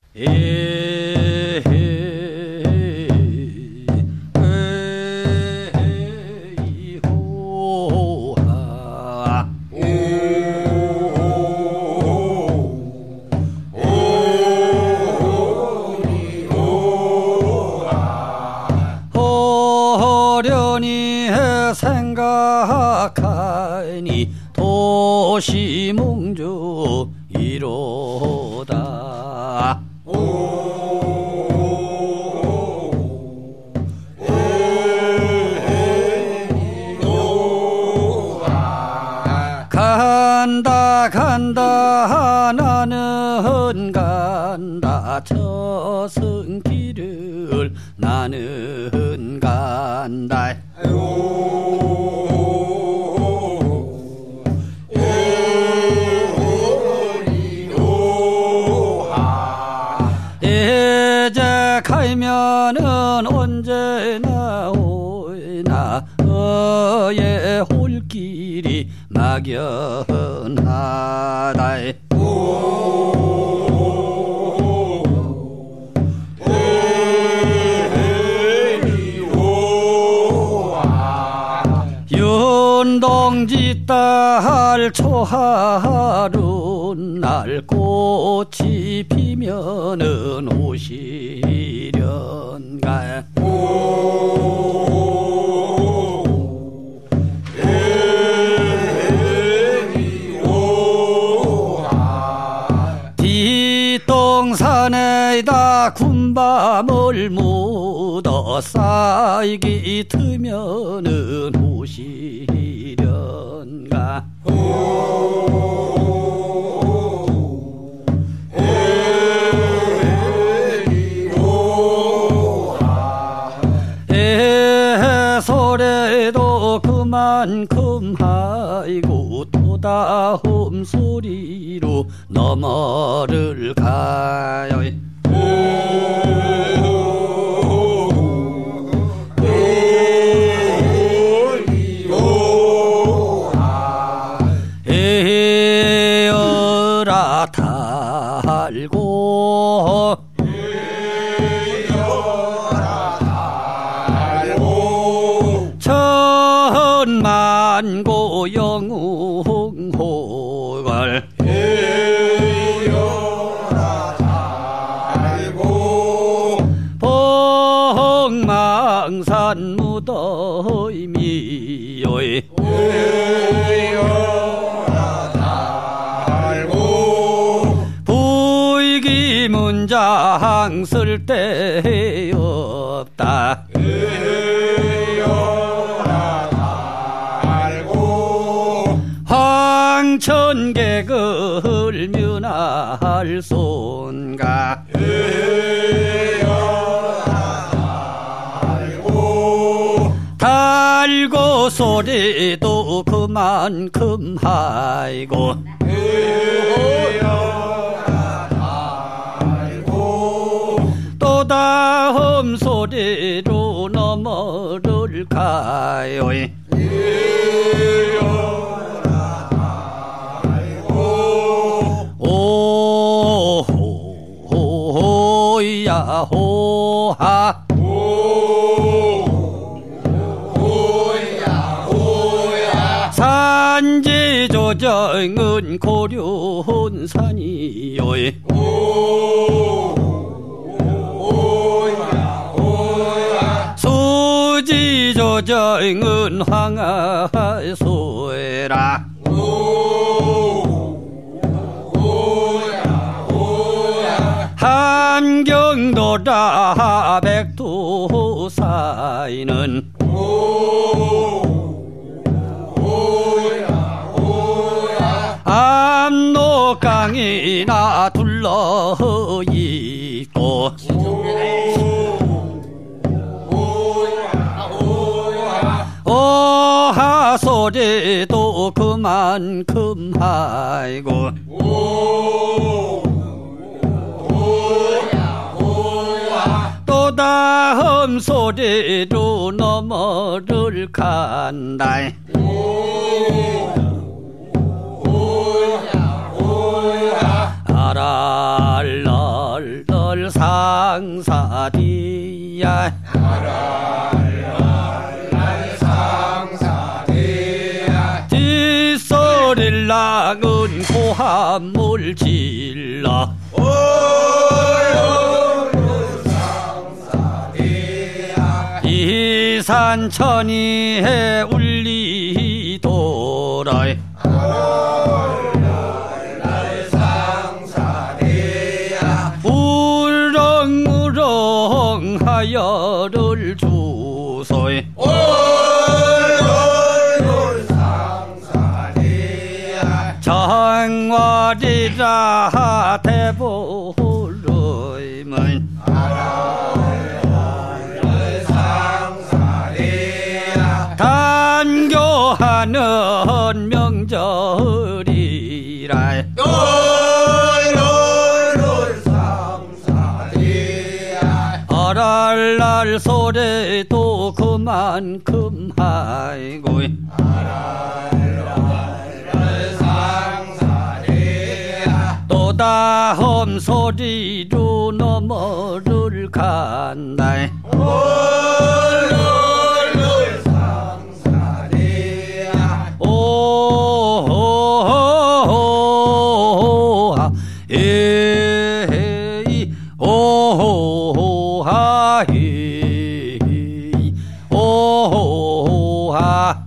호련히 생각하니 도시몽주 이로다. 간다 간다 나는 간다 저승길을 나는 간다. 이제 갈면은 언제나 오나 어의 홀길이 막연하다. 윤동지 딸 초하룬 날 꽃이 피면은 오시련가. 뒷동산에다 군밤을 묻어 쌓이기 트면은 오시련가. 소래도 그만큼 하이고 또 다음 소리로 너머를 가요. 에어라 달고 천만고 영웅호걸 에어라 달고 복망산 무더미요 에어라 달고 부익이문장 쓸데없다. 황천객을 면할 손가. 달고 소리도 그만큼 하이고 또 다음 소리로 너머를 가요. 오호야 호하 호야 호야 산지조정은 고려온산이요. 오호야 호야 수지조정은 황하소라. 함경도라 백두사이는 압록강이나 둘러있고 오하소리도 그만큼 하이고 또 다음 소리로 너머를 간다. 알랄랄 랄랄 상사디야 랄랄 상사디야 뒷소리를 랑은 고함을 질러 이산천이해 울리도라 랄랄 상사디야 우렁우렁하여를 주소이 랄랄 상사디야 정월이라 대보름은 단교하는 명절이라 아랄랄 소리도 그만큼 하이고 또 다음 소리로 너머를 간다 오호호하 에이 오호하 에이 오호하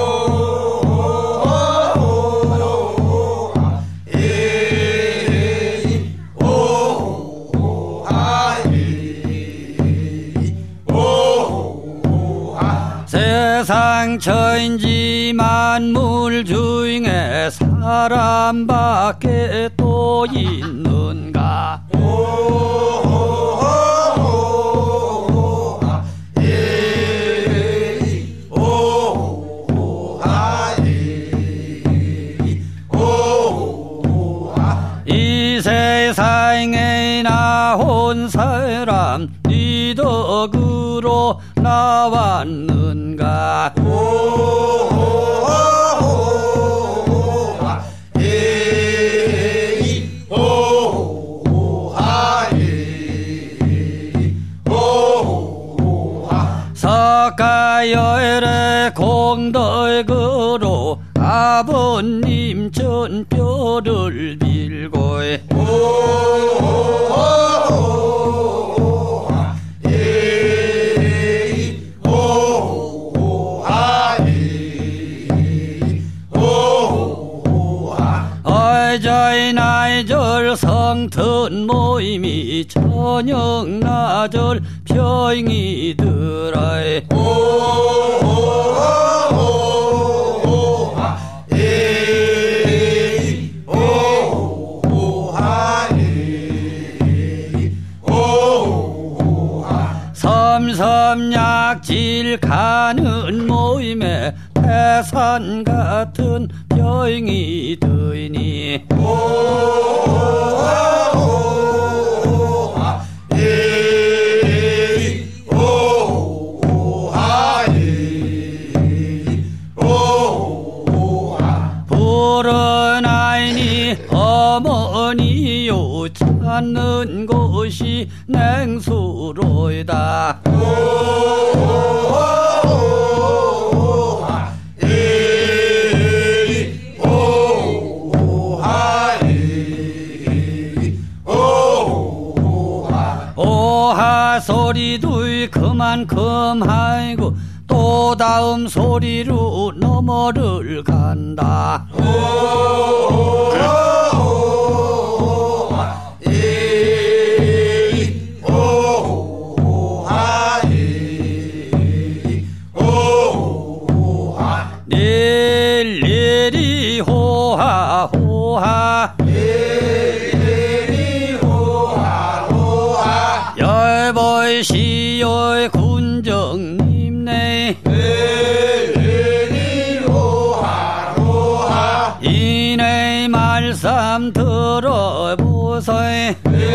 세상 천지 만물 중에 사람밖에 또 있는가 이 세상에 나온 사람 네 덕으로 나왔는가 석가열의 공덕으로 아버님 전뼈를 빌고 어저이 날절 성튼 모임이 저녁 나절 병이 들어 섬섬약질 가는 모임에 태산 같은 병이 드니 불어나이니 어머니요 찾는 곳이 냉수로이다 오하 소리도 그만큼 하이고 또 다음 소리로 너머를 간다 일일이 호하 호하 열보시오 군정님네 이내 말씀 들어보소이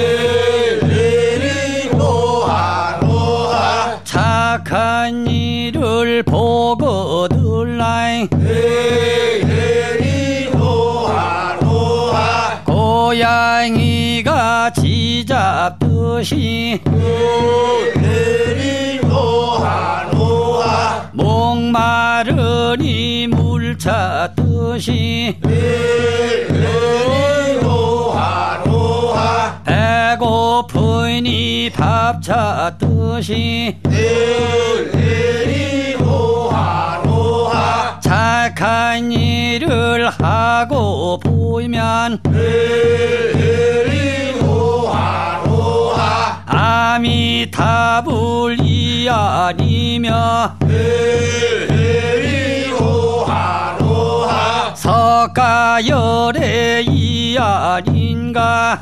착한 일을 보거들라이 고양이가 지잡듯이 뜻이 내리 노하 노하 목마르니 물 찾듯이 내리 노하 노하 배고프니 밥 찾듯이 내리 노하 노하 착한 일을 하고 보이면 내리 노하 노하 아미타불 이아리며 내리 노하 노하 석가열의 이아린가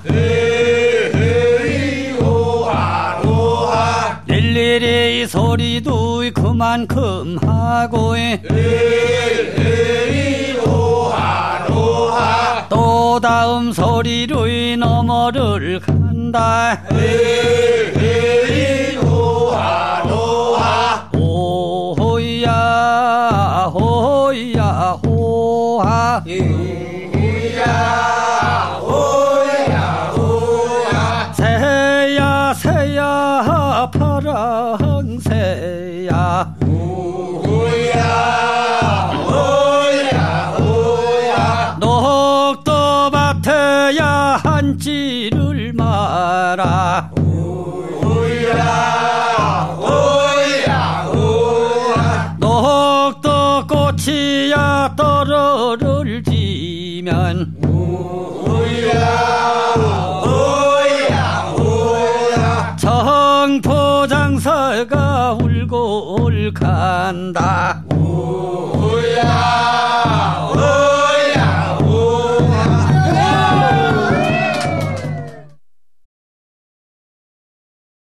내리 노하 노하 일일이 소리도 그만큼 하고 내리 노하 노하 또 다음 소리로 너머를 간다 내리 노하 노하 호야 호야 호하 호야 호야 호야 새야 새야 파랑새야 호야 호야 호야 녹도밭에야 한지를 마라 호야 호야 호야 녹도 꽃이야 떨어를 지면 호야 호야 호야 정포장사가 울고 간다 호야